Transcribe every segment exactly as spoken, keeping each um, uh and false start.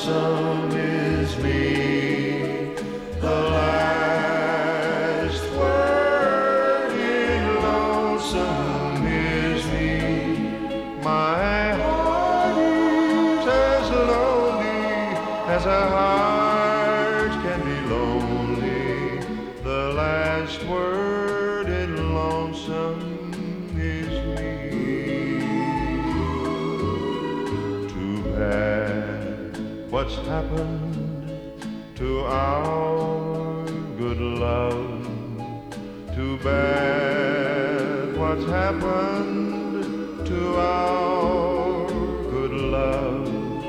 lonesome is me. The last word in lonesome is me. My heart is as lonely as a heart can be lonely. The last word in lonesome is me. Too bad what's happened to our good love. Too bad what's happened to our good love.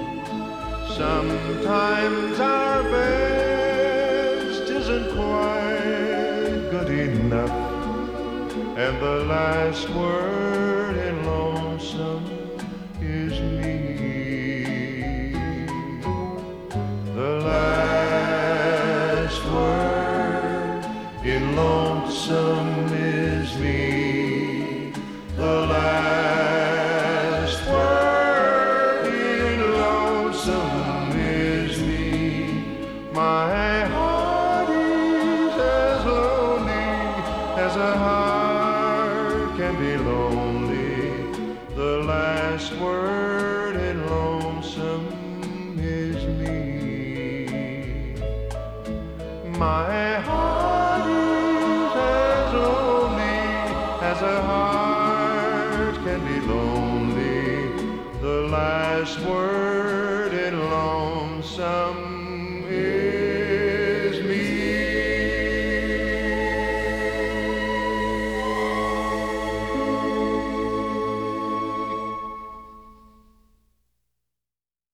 Sometimes our best isn't quite good enough, and the last word in lonesome is me. The last word in lonesome is me. The last word in lonesome is me. My heart is as lonely as a heart can be lonely. The last word in lonesome is me. My heart is as lonely as a heart can be lonely. The last word in lonesome